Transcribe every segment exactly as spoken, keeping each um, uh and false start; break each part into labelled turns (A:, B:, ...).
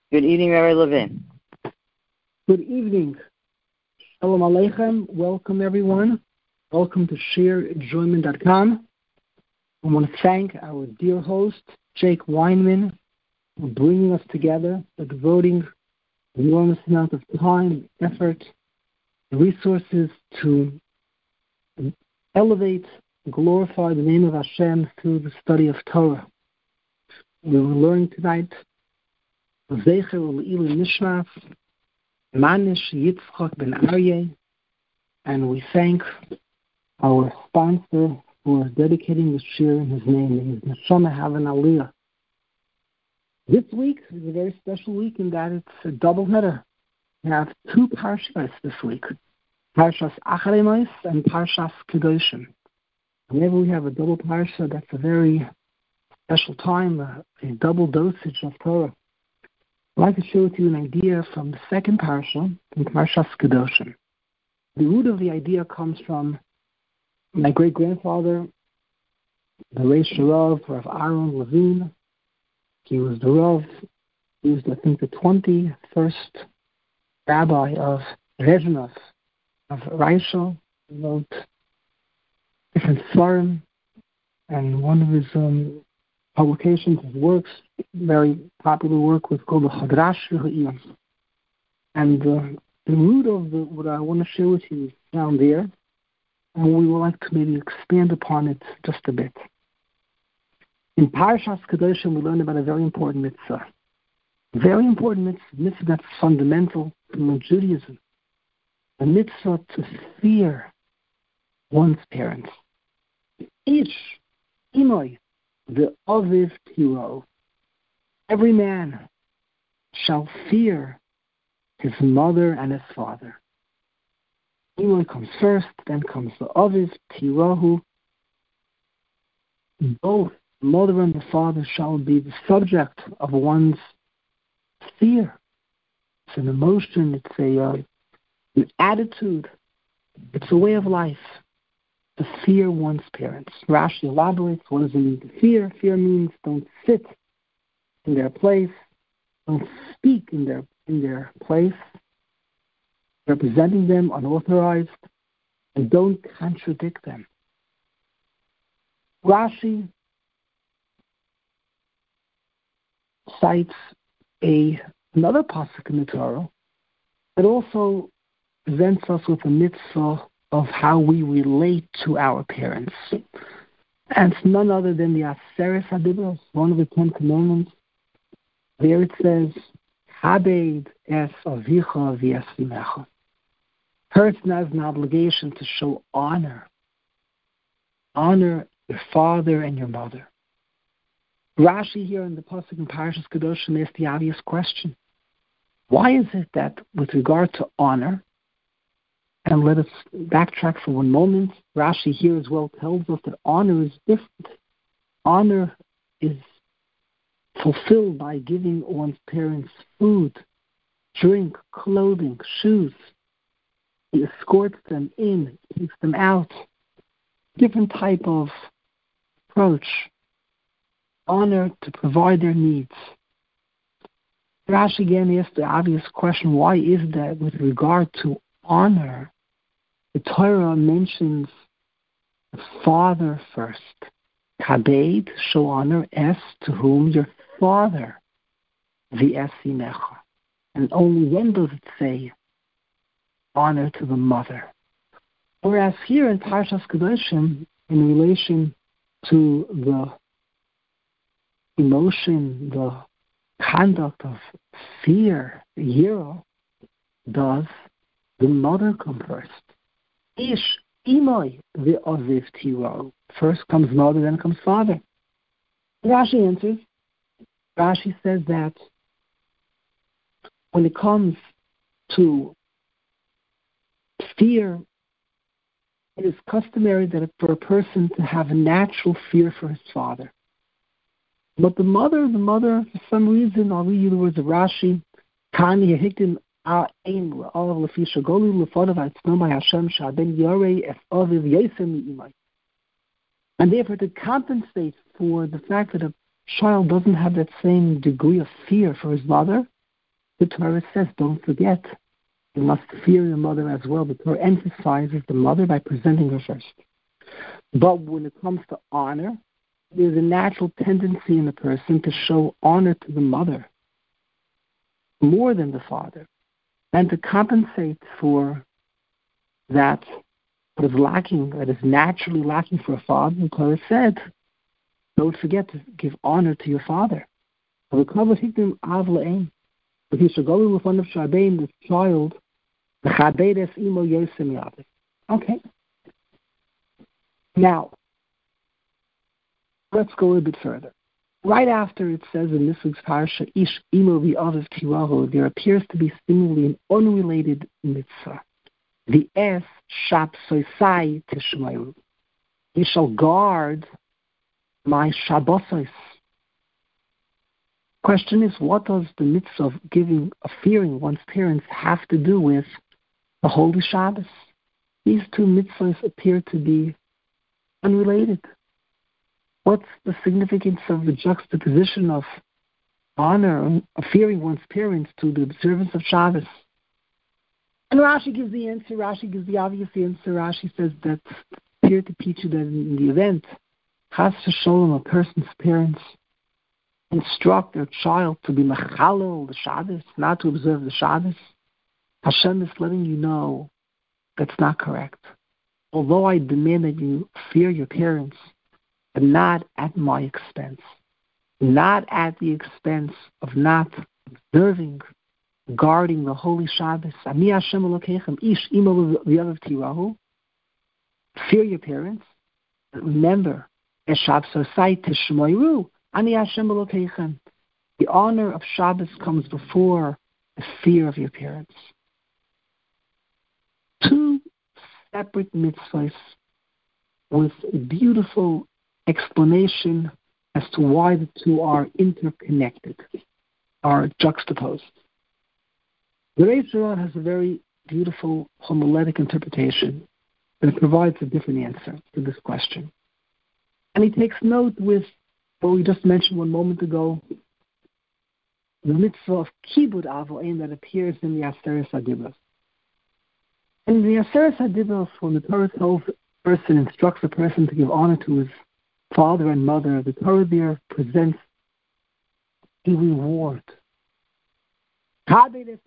A: Good evening, Rabbi Levin.
B: Good evening. Shalom Aleichem. Welcome, everyone. Welcome to share enjoyment dot com. I want to thank our dear host, Jake Weinman, for bringing us together, for devoting an enormous amount of time, effort, and resources to elevate and glorify the name of Hashem through the study of Torah. We will learn tonight Zecher U'Le'ilu Nishmas, Manish Yitzchak Ben Aryeh, and we thank our sponsor for dedicating the shir in his name, and his neshama have an aliyah. This week is a very special week in that it's a double header. We have two parshas this week, Parshas Acharei Mos and Parshas Kedoshim. Whenever we have a double parsha, that's a very special time, a, a double dosage of Torah. I'd like to share with you an idea from the second parsha, from Parshas Kedoshim. The root of the idea comes from my great-grandfather, the Reish Rav, Rav Aaron Levine. He was the Rav, he was, I think, the twenty-first rabbi of Reznov, of Reichel. He wrote different svarim, and one of his um, publications, his works, very popular work, was called the Hadrash Ha'iyam. And uh, the root of the, what I want to share with you is down there, and we would like to maybe expand upon it just a bit. In Parashas Kedoshim, we learn about a very important mitzvah. Very important mitzvah, mitzvah that's fundamental to Judaism. A mitzvah to fear one's parents. Ish, imoy, the aviv tiro. Every man shall fear his mother and his father. Imoy comes first, then comes the aviv tirohu. Both the mother and the father shall be the subject of one's fear. It's an emotion, it's a uh, an attitude, it's a way of life to fear one's parents. Rashi elaborates, what does it mean to fear? Fear means don't sit in their place, don't speak in their in their place, representing them unauthorized, and don't contradict them. Rashi cites a another pasuk in the Torah that also presents us with a mitzvah of how we relate to our parents. And it's none other than the Aseres HaDibros, one of the Ten Commandments. There it says, Habed es avicha v'es imecha. Person has an obligation to show honor. Honor your father and your mother. Rashi here in the pasuk in Parashas Kedoshim asks the obvious question. Why is it that with regard to honor, and let us backtrack for one moment, Rashi here as well tells us that honor is different. Honor is fulfilled by giving one's parents food, drink, clothing, shoes. He escorts them in, takes them out. Different type of approach. Honor to provide their needs. Rashi again asks the obvious question, why is that with regard to honor, the Torah mentions the father first. Kabed, show honor, es, to whom? Your father. V'es imecha. And only then does it say honor to the mother. Whereas here in Parshas Kedoshim, in relation to the emotion, the conduct of fear, yira, does the mother come first? Ish, imoy, the aviv tiro. First comes mother, then comes father. Rashi answers. Rashi says that when it comes to fear, it is customary that for a person to have a natural fear for his father. But the mother, the mother, for some reason, I'll read you the words of Rashi, Kani Hiktin and therefore, to compensate for the fact that a child doesn't have that same degree of fear for his mother, The Torah says, don't forget, you must fear your mother as well. The Torah emphasizes the mother by presenting her first. But when it comes to honor, there's a natural tendency in the person to show honor to the mother more than the father, and to compensate for that what is lacking, that is naturally lacking for a father. The Torah said, don't forget to give honor to your father. If you should go in front of Shabein, the child, okay. Now, let's go a little bit further. Right after it says in this week's parsha, Ish imo v'aviv tirahu, there appears to be seemingly an unrelated mitzvah. The es shap soisai tishmayu. You shall guard my Shabbosos. Question is, what does the mitzvah of giving, of fearing one's parents have to do with the Holy Shabbos? These two mitzvahs appear to be unrelated. What's the significance of the juxtaposition of honor, of fearing one's parents to the observance of Shabbos? And Rashi gives the answer. Rashi gives the obvious answer. Rashi says that here to teach you that in the event, Chas v'sholom, a person's parents instruct their child to be mechalel the Shabbos, not to observe the Shabbos, Hashem is letting you know that's not correct. Although I demand that you fear your parents, but not at my expense, not at the expense of not observing, guarding the holy Shabbos. Ani Hashem Elokechem, ish imo v'aviv tirahu. Fear your parents, but remember, eshab sosai tishmoiru. Ani Hashem Elokechem. The honor of Shabbos comes before the fear of your parents. Two separate mitzvahs with a beautiful explanation as to why the two are interconnected, are juxtaposed. The Reish Ron has a very beautiful homiletic interpretation that provides a different answer to this question. And he takes note with what we just mentioned one moment ago, the mitzvah of kibud avoim that appears in the Aseret HaDibros. And in the Aseret HaDibros, when the Torah tells a person, instructs a person to give honor to his father and mother, the Torah there presents a reward. If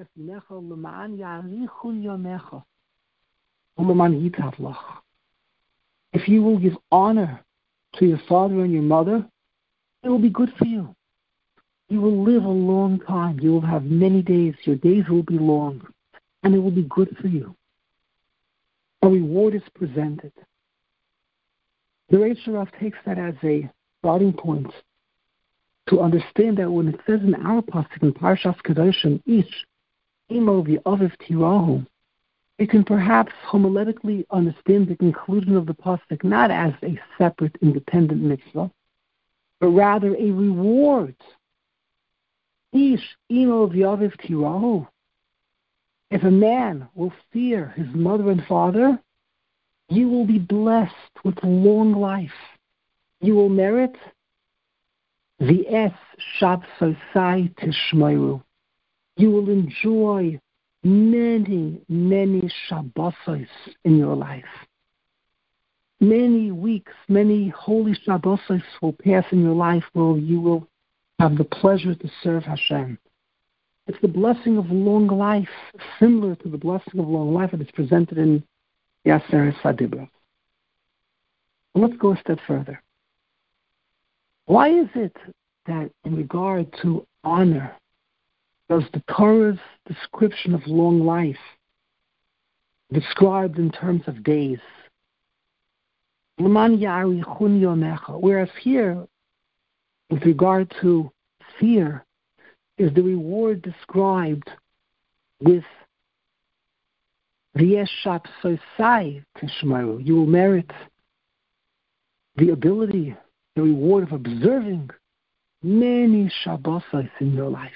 B: you will give honor to your father and your mother, it will be good for you. You will live a long time. You will have many days. Your days will be long, and it will be good for you. A reward is presented. The Reish Rav takes that as a starting point to understand that when it says in our pasuk in Parshas Kedoshim, Ish imo v'aviv tirahu, you can perhaps homiletically understand the conclusion of the pasuk not as a separate, independent mitzvah, but rather a reward. Ish imo v'aviv tirahu. If a man will fear his mother and father, you will be blessed with a long life. You will merit the es shab sosai tishmoiru. You will enjoy many, many Shabbosos in your life. Many weeks, many holy Shabbosos will pass in your life where you will have the pleasure to serve Hashem. It's the blessing of long life, similar to the blessing of long life that is presented in the Aseret HaDibros. Let's go a step further. Why is it that in regard to honor, does the Torah's description of long life described in terms of days? Whereas here, with regard to fear, is the reward described with v'yeshap sosai tishmaru. You will merit the ability, the reward of observing many Shabbosos in your life.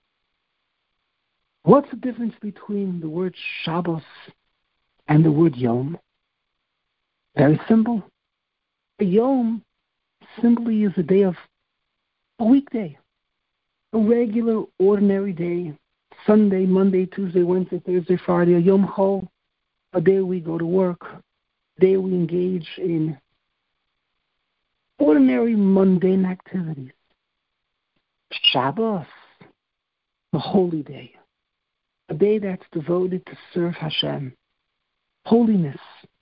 B: What's the difference between the word Shabbos and the word Yom? Very simple. A Yom simply is a day of a weekday, a regular, ordinary day Sunday, Monday, Tuesday, Wednesday, Thursday, Friday, a Yom Chol, a day we go to work, a day we engage in ordinary mundane activities. Shabbos, a holy day, a day that's devoted to serve Hashem. Holiness.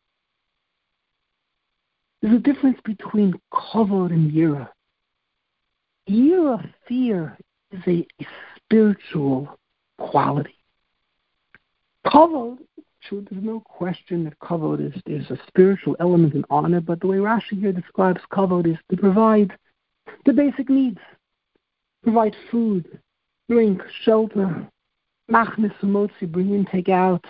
B: There's a difference between kavod and yira. Yira, fear, is a, a spiritual quality. Kavod, true, there's no question that kavod is, is a spiritual element and honor, but the way Rashi here describes kavod is to provide the basic needs. Provide food, drink, shelter, machnis umotzi, bring in, take out.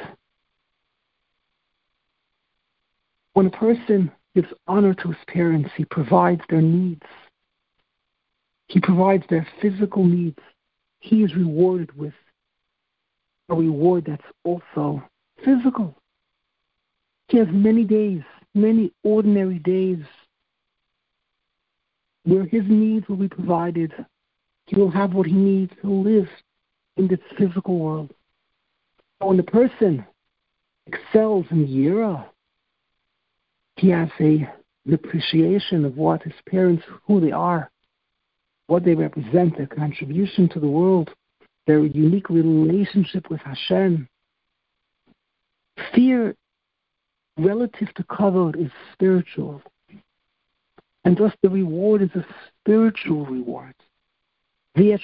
B: When a person gives honor to his parents, he provides their needs. He provides their physical needs. He is rewarded with a reward that's also physical. He has many days, many ordinary days where his needs will be provided. He will have what he needs to live in this physical world. But when the person excels in yira, he has a, an appreciation of what his parents, who they are, what they represent, their contribution to the world, their unique relationship with Hashem. Fear relative to kavod is spiritual. And thus the reward is a spiritual reward. The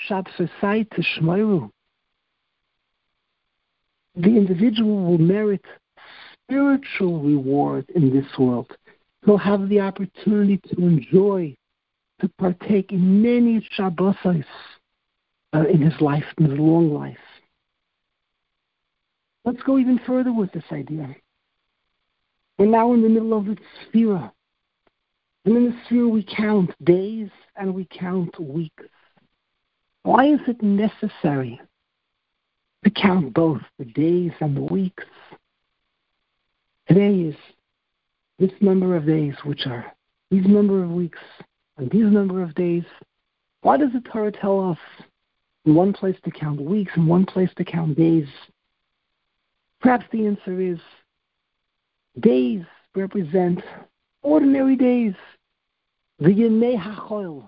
B: individual will merit spiritual reward in this world. He'll have the opportunity to enjoy, to partake in many Shabbos uh, in his life, in his long life. Let's go even further with this idea. We're now in the middle of the Sphira. And in the Sphira we count days and we count weeks. Why is it necessary to count both the days and the weeks? Today is this number of days, which are these number of weeks and these number of days. Why does the Torah tell us in one place to count weeks and one place to count days? Perhaps the answer is days represent ordinary days, the Yemei HaChol.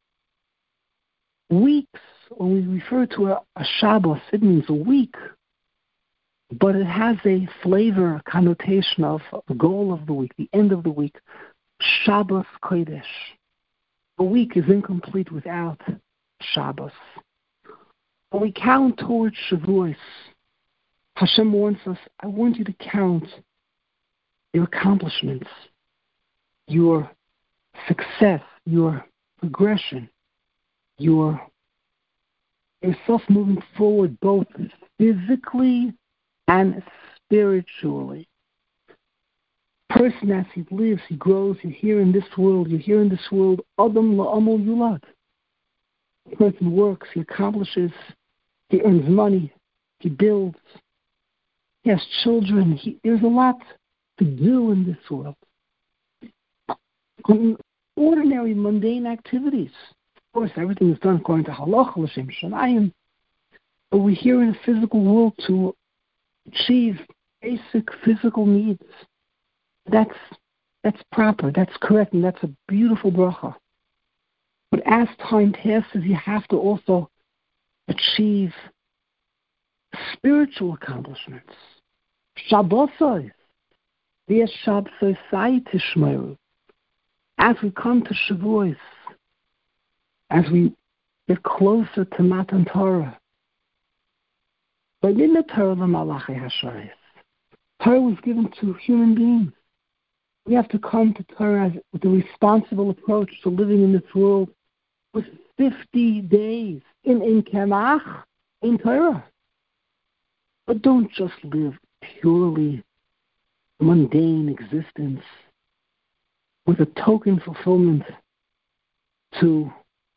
B: Weeks, when we refer to a, a Shabbos, it means a week, but it has a flavor, a connotation of the goal of the week, the end of the week, Shabbos Kodesh. A week is incomplete without Shabbos. When we count towards Shavuos, Hashem wants us, I want you to count your accomplishments, your success, your progression, your yourself moving forward both physically and spiritually. Person as he lives, he grows, you're here in this world, you're here in this world, Adam la'amol yulad. The person works, he accomplishes, he earns money, he builds, he has children, he, there's a lot to do in this world. In ordinary, mundane activities. Of course, everything is done according to halacha, l'shem shamayim. But we're here in the physical world to achieve basic physical needs. That's that's proper, that's correct, and that's a beautiful bracha. But as time passes, you have to also achieve spiritual accomplishments. Shabbosai, v'yesh Shabbosai tishmeru. As we come to Shavuos, as we get closer to Matan Torah, but in the Torah, the Malachi Hashayis, Torah was given to human beings. We have to come to Torah with a responsible approach to living in this world with fifty days in in Kemach, in Torah. But don't just live purely mundane existence with a token fulfillment to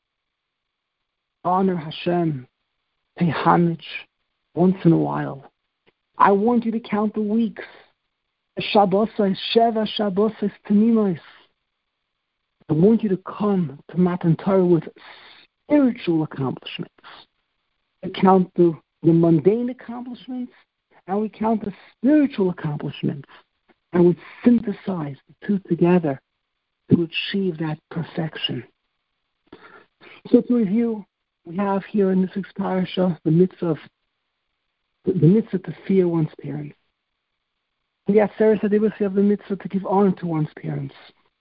B: honor Hashem, pay homage once in a while. I want you to count the weeks. Shabbosai, Sheva Shabbosai Tanimos. I want you to come to Matan Torah with spiritual accomplishments. To count the the mundane accomplishments and we count the spiritual accomplishments, and we synthesize the two together to achieve that perfection. So to review, we have here in this week's parasha the mitzvah of the mitzvah to fear one's parents. In the Aseret HaDibros, we have the mitzvah to give honor to one's parents.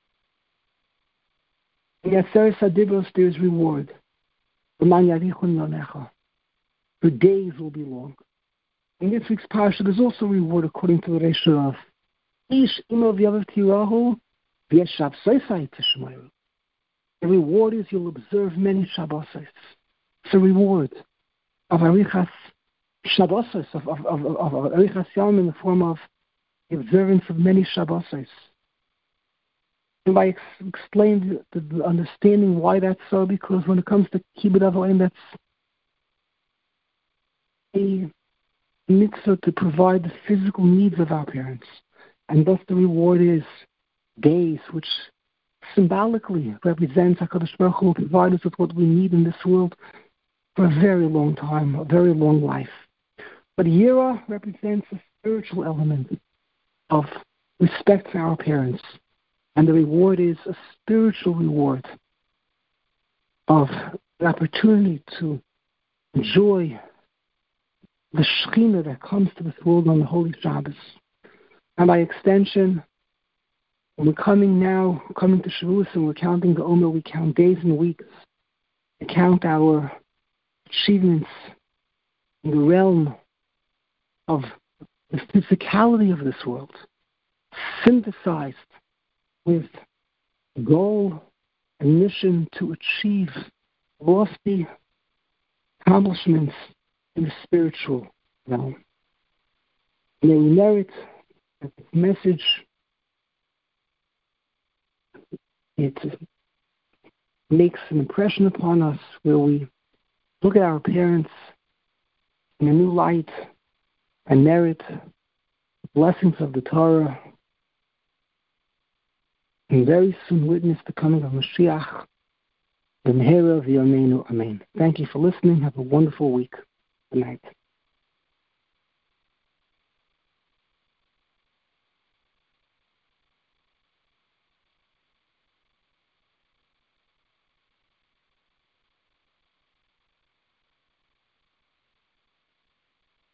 B: In the Aseret HaDibros, there is reward. Your days will be long. In this week's parasha, there's also reward according to the Reish Rav. The reward is you'll observe many Shabbosos. It's a reward of Arichas Shabbosos, of, of, of, of, of Arichas Yom in the form of the observance of many Shabbosos. And I ex- explained the, the understanding why that's so, because when it comes to Kibbud Avoim, that's a mitzvah to provide the physical needs of our parents. And thus the reward is days, which symbolically represents HaKadosh Baruch Hu will provide us with what we need in this world for a very long time, a very long life. But Yira represents a spiritual element of respect for our parents. And the reward is a spiritual reward of the opportunity to enjoy the Shekhinah that comes to this world on the Holy Shabbos. And by extension, when we're coming now, coming to Shavuos and we're counting the Omer, we count days and weeks. We count our achievements in the realm of the physicality of this world, synthesized with goal and mission to achieve lofty accomplishments in the spiritual realm. May we merit that this message, it makes an impression upon us where we look at our parents in a new light and merit the blessings of the Torah, and very soon witness the coming of Mashiach, the Mehera of Yameinu. Amen. Thank you for listening. Have a wonderful week. Good night.